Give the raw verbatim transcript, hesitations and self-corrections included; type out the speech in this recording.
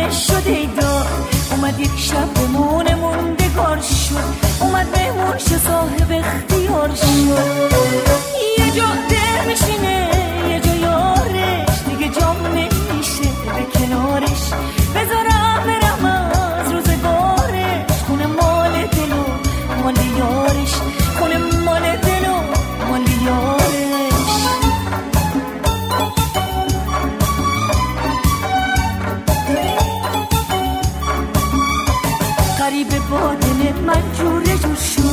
دیوونش شد ای دار. اومد یک شب بمونه موندگار شد، اومد مهمون شد صاحب اختیار شد. یه جا در میشینه یه جا یارش، دیگه جام نمیشه به کنارش. بذارم برم از روزگارش، خونه مال دل و مال یارش، خونه مال دل و مال یارش. غریبه با دلت من جوره جور شد،